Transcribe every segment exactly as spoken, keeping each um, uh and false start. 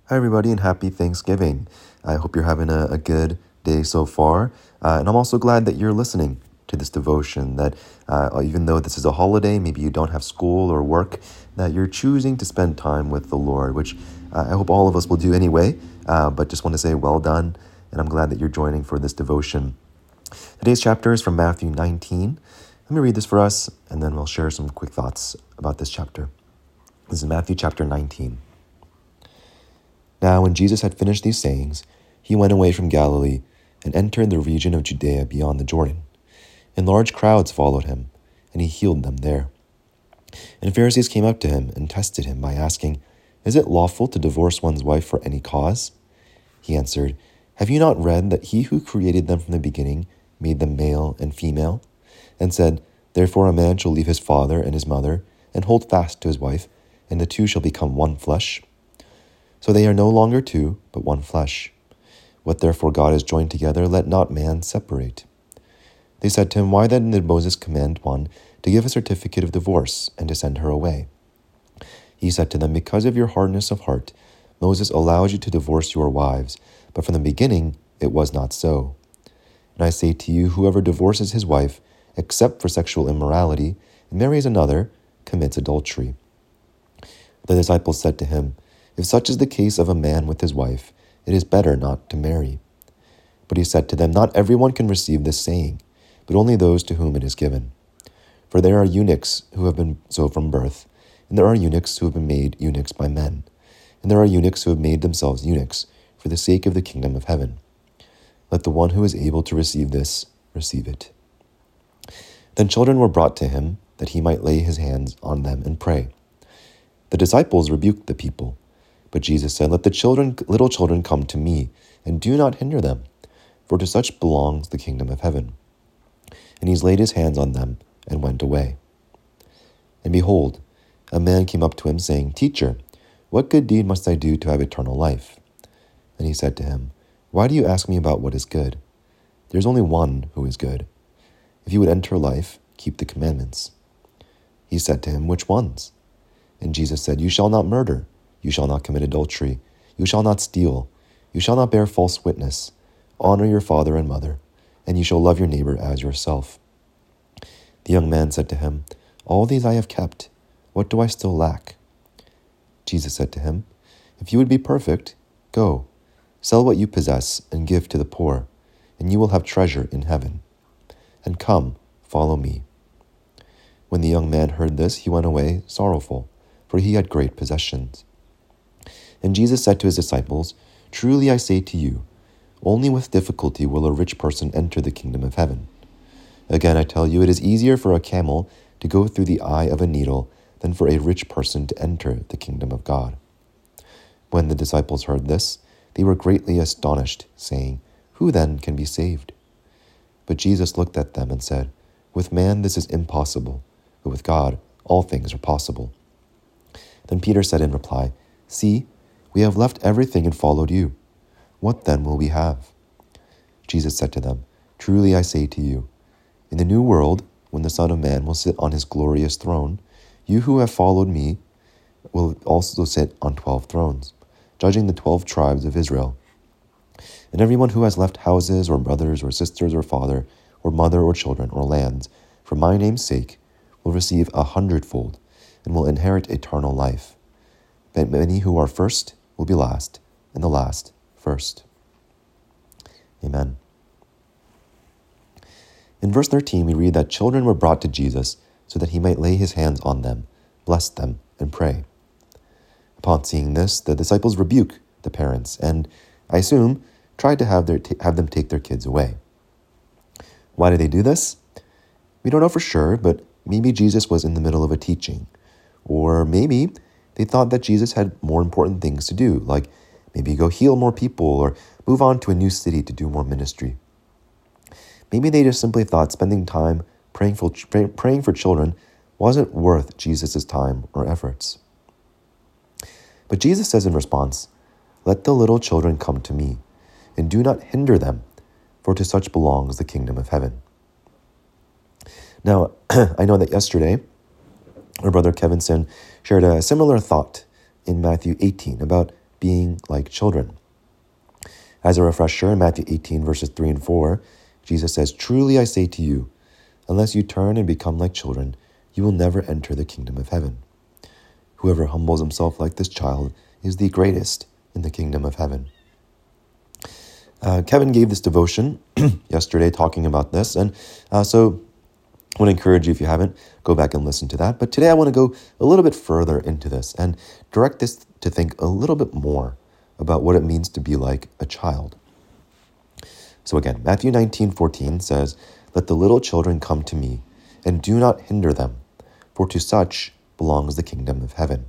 Hi, everybody, and happy Thanksgiving. I hope you're having a, a good day so far. Uh, and I'm also glad that you're listening to this devotion, that uh, even though this is a holiday, maybe you don't have school or work, that you're choosing to spend time with the Lord, which uh, I hope all of us will do anyway. Uh, but just want to say well done, and I'm glad that you're joining for this devotion. Today's chapter is from Matthew nineteen. Let me read this for us, and then we'll share some quick thoughts about this chapter. This is Matthew chapter nineteen. Now, when Jesus had finished these sayings, he went away from Galilee and entered the region of Judea beyond the Jordan. And large crowds followed him, and he healed them there. And Pharisees came up to him and tested him by asking, "Is it lawful to divorce one's wife for any cause?" He answered, "Have you not read that he who created them from the beginning made them male and female? And said, Therefore a man shall leave his father and his mother, and hold fast to his wife, and the two shall become one flesh? So they are no longer two, but one flesh. What therefore God has joined together, let not man separate." They said to him, "Why then did Moses command one to give a certificate of divorce and to send her away?" He said to them, "Because of your hardness of heart, Moses allows you to divorce your wives, but from the beginning it was not so. And I say to you, whoever divorces his wife, except for sexual immorality, and marries another, commits adultery." The disciples said to him, "If such is the case of a man with his wife, it is better not to marry." But he said to them, "Not everyone can receive this saying, but only those to whom it is given. For there are eunuchs who have been so from birth, and there are eunuchs who have been made eunuchs by men, and there are eunuchs who have made themselves eunuchs for the sake of the kingdom of heaven. Let the one who is able to receive this, receive it." Then children were brought to him, that he might lay his hands on them and pray. The disciples rebuked the people. But Jesus said, "Let the children, little children come to me, and do not hinder them, for to such belongs the kingdom of heaven." And he laid his hands on them and went away. And behold, a man came up to him, saying, "Teacher, what good deed must I do to have eternal life?" And he said to him, "Why do you ask me about what is good? There is only one who is good. If you would enter life, keep the commandments." He said to him, "Which ones?" And Jesus said, "You shall not murder. You shall not commit adultery. You shall not steal. You shall not bear false witness. Honor your father and mother, and you shall love your neighbor as yourself." The young man said to him, "All these I have kept. What do I still lack?" Jesus said to him, "If you would be perfect, go, sell what you possess and give to the poor, and you will have treasure in heaven. And come, follow me." When the young man heard this, he went away sorrowful, for he had great possessions. And Jesus said to his disciples, "Truly I say to you, only with difficulty will a rich person enter the kingdom of heaven. Again, I tell you, it is easier for a camel to go through the eye of a needle than for a rich person to enter the kingdom of God." When the disciples heard this, they were greatly astonished, saying, "Who then can be saved?" But Jesus looked at them and said, "With man this is impossible, but with God all things are possible." Then Peter said in reply, "See, we have left everything and followed you. What then will we have?" Jesus said to them, "Truly I say to you, in the new world, when the Son of Man will sit on his glorious throne, you who have followed me will also sit on twelve thrones, judging the twelve tribes of Israel. And everyone who has left houses or brothers or sisters or father or mother or children or lands for my name's sake will receive a hundredfold and will inherit eternal life. But many who are first will be last, and the last first." Amen. In verse thirteen, we read that children were brought to Jesus so that he might lay his hands on them, bless them, and pray. Upon seeing this, the disciples rebuke the parents and, I assume, tried to have, their t- have them take their kids away. Why did they do this? We don't know for sure, but maybe Jesus was in the middle of a teaching. Or maybe they thought that Jesus had more important things to do, like maybe go heal more people or move on to a new city to do more ministry. Maybe they just simply thought spending time praying for, pray, praying for children wasn't worth Jesus' time or efforts. But Jesus says in response, "Let the little children come to me, and do not hinder them, for to such belongs the kingdom of heaven." Now, I know that yesterday, our brother Kevinson shared a similar thought in Matthew eighteen about being like children. As a refresher, in Matthew eighteen, verses three and four, Jesus says, "Truly I say to you, unless you turn and become like children, you will never enter the kingdom of heaven. Whoever humbles himself like this child is the greatest in the kingdom of heaven." Uh, Kevin gave this devotion yesterday talking about this, and uh, so I want to encourage you, if you haven't, go back and listen to that. But today I want to go a little bit further into this and direct this to think a little bit more about what it means to be like a child. So again, Matthew nineteen fourteen says, "Let the little children come to me, and do not hinder them, for to such belongs the kingdom of heaven."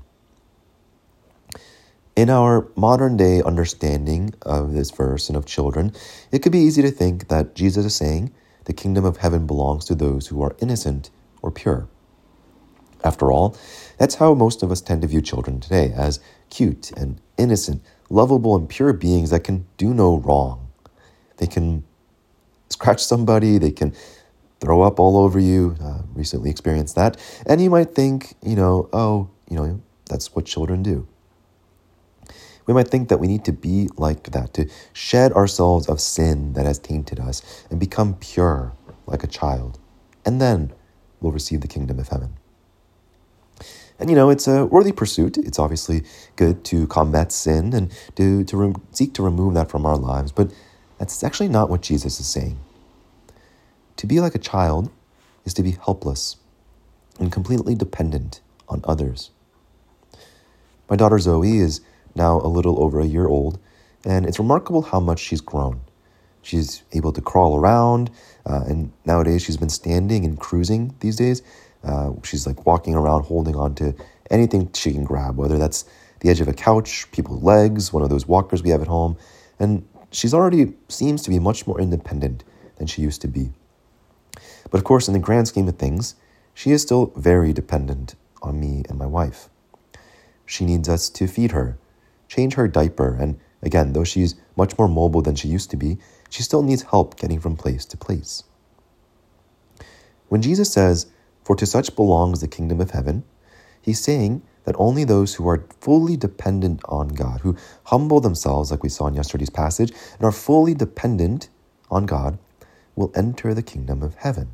In our modern day understanding of this verse and of children, it could be easy to think that Jesus is saying the kingdom of heaven belongs to those who are innocent or pure. After all, that's how most of us tend to view children today, as cute and innocent, lovable and pure beings that can do no wrong. They can scratch somebody, they can throw up all over you, uh, recently experienced that, and you might think, you know, oh, you know, that's what children do. We might think that we need to be like that, to shed ourselves of sin that has tainted us and become pure like a child, and then we'll receive the kingdom of heaven. And you know, it's a worthy pursuit. It's obviously good to combat sin and to, to re- seek to remove that from our lives, but that's actually not what Jesus is saying. To be like a child is to be helpless and completely dependent on others. My daughter Zoe is now a little over a year old, and it's remarkable how much she's grown. She's able to crawl around, uh, and nowadays she's been standing and cruising these days. Uh, she's like walking around holding on to anything she can grab, whether that's the edge of a couch, people's legs, one of those walkers we have at home, and she's already seems to be much more independent than she used to be. But of course, in the grand scheme of things, she is still very dependent on me and my wife. She needs us to feed her, change her diaper, and again, though she's much more mobile than she used to be, she still needs help getting from place to place. When Jesus says, "For to such belongs the kingdom of heaven," he's saying that only those who are fully dependent on God, who humble themselves, like we saw in yesterday's passage, and are fully dependent on God, will enter the kingdom of heaven.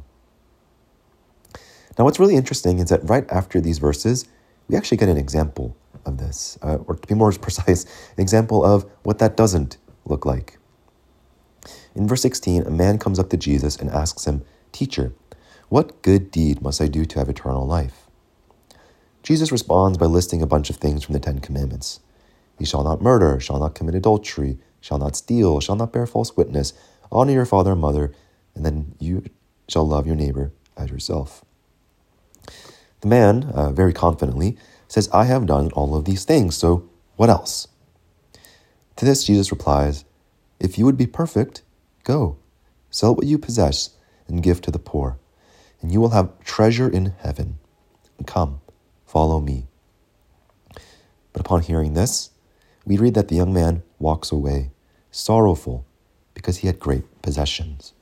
Now, what's really interesting is that right after these verses, we actually get an example of this, uh, or to be more precise, an example of what that doesn't look like. In verse sixteen, a man comes up to Jesus and asks him, "Teacher, what good deed must I do to have eternal life?" Jesus responds by listing a bunch of things from the Ten Commandments. "You shall not murder, shall not commit adultery, shall not steal, shall not bear false witness, honor your father and mother, and then you shall love your neighbor as yourself." The man, uh, very confidently, says, "I have done all of these things, so what else?" To this, Jesus replies, "If you would be perfect, go, sell what you possess and give to the poor, and you will have treasure in heaven. And come, follow me." But upon hearing this, we read that the young man walks away, sorrowful, because he had great possessions.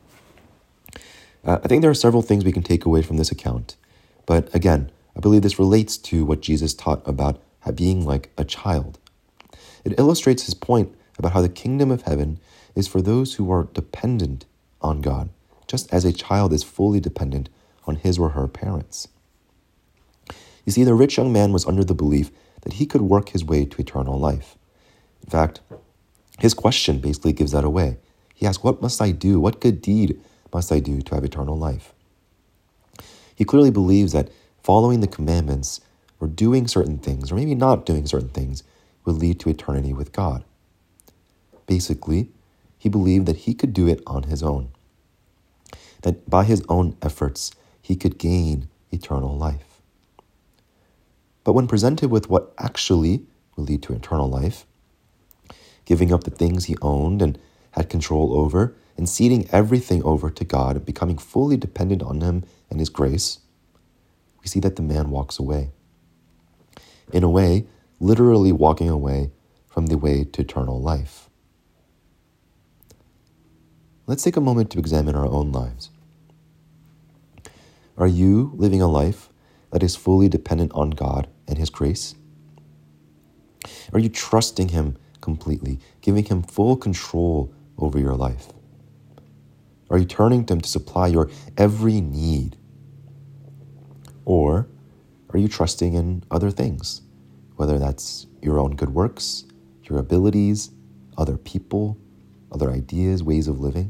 Uh, I think there are several things we can take away from this account, but again, I believe this relates to what Jesus taught about being like a child. It illustrates his point about how the kingdom of heaven is for those who are dependent on God, just as a child is fully dependent on his or her parents. You see, the rich young man was under the belief that he could work his way to eternal life. In fact, his question basically gives that away. He asks, "What must I do? What good deed must I do to have eternal life?" He clearly believes that following the commandments or doing certain things, or maybe not doing certain things, will lead to eternity with God. Basically, he believed that he could do it on his own, that by his own efforts, he could gain eternal life. But when presented with what actually will lead to eternal life, giving up the things he owned and had control over, and ceding everything over to God and becoming fully dependent on him and his grace, we see that the man walks away. In a way, literally walking away from the way to eternal life. Let's take a moment to examine our own lives. Are you living a life that is fully dependent on God and his grace? Are you trusting him completely, giving him full control over your life? Are you turning to him to supply your every need? Or are you trusting in other things, whether that's your own good works, your abilities, other people, other ideas, ways of living?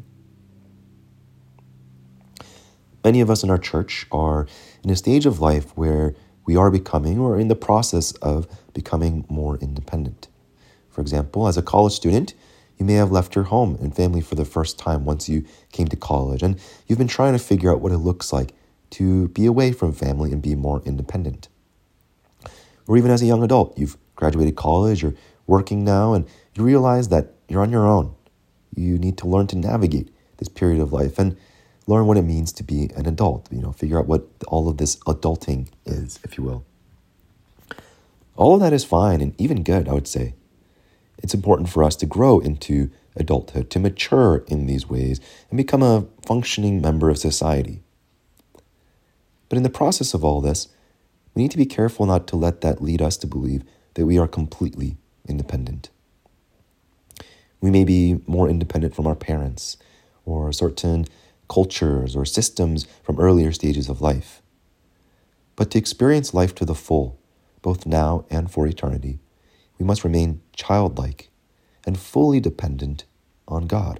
Many of us in our church are in a stage of life where we are becoming or in the process of becoming more independent. For example, as a college student, you may have left your home and family for the first time once you came to college, and you've been trying to figure out what it looks like to be away from family and be more independent. Or even as a young adult, you've graduated college, you're working now, and you realize that you're on your own. You need to learn to navigate this period of life and learn what it means to be an adult, you know, figure out what all of this adulting is, if you will. All of that is fine and even good, I would say. It's important for us to grow into adulthood, to mature in these ways and become a functioning member of society. But in the process of all this, we need to be careful not to let that lead us to believe that we are completely independent. We may be more independent from our parents or certain cultures or systems from earlier stages of life. But to experience life to the full, both now and for eternity, we must remain childlike and fully dependent on God.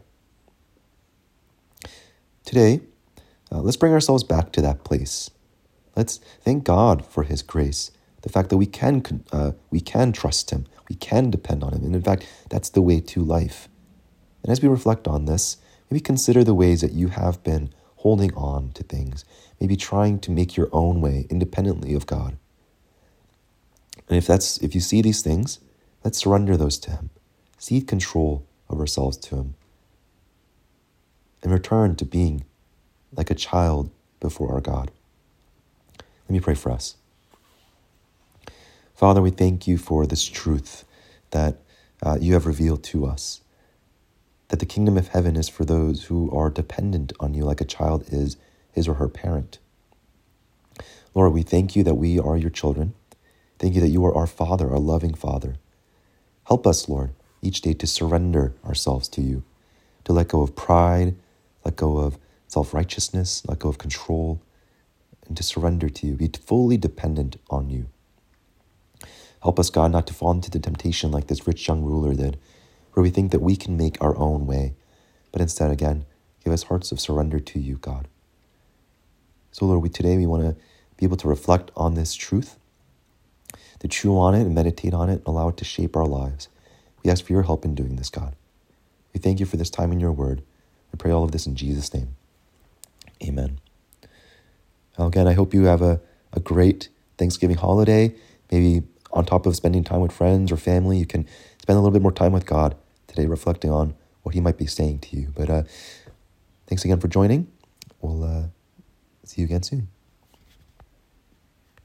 Today, uh, let's bring ourselves back to that place. Let's thank God for his grace, the fact that we can uh, we can trust him, we can depend on him, and in fact, that's the way to life. And as we reflect on this, maybe consider the ways that you have been holding on to things, maybe trying to make your own way independently of God. And if that's if you see these things, let's surrender those to him, cede control of ourselves to him, and return to being like a child before our God. Let me pray for us. Father, we thank you for this truth that uh, you have revealed to us, that the kingdom of heaven is for those who are dependent on you like a child is his or her parent. Lord, we thank you that we are your children. Thank you that you are our Father, our loving Father. Help us, Lord, each day to surrender ourselves to you, to let go of pride, let go of self-righteousness, let go of control, and to surrender to you, be fully dependent on you. Help us, God, not to fall into the temptation like this rich young ruler did, where we think that we can make our own way, but instead, again, give us hearts of surrender to you, God. So, Lord, we today we want to be able to reflect on this truth, to chew on it and meditate on it, and allow it to shape our lives. We ask for your help in doing this, God. We thank you for this time in your word. I pray all of this in Jesus' name. Amen. Now, again, I hope you have a, a great Thanksgiving holiday. Maybe on top of spending time with friends or family, you can spend a little bit more time with God today, reflecting on what he might be saying to you. But uh, thanks again for joining. We'll uh, see you again soon.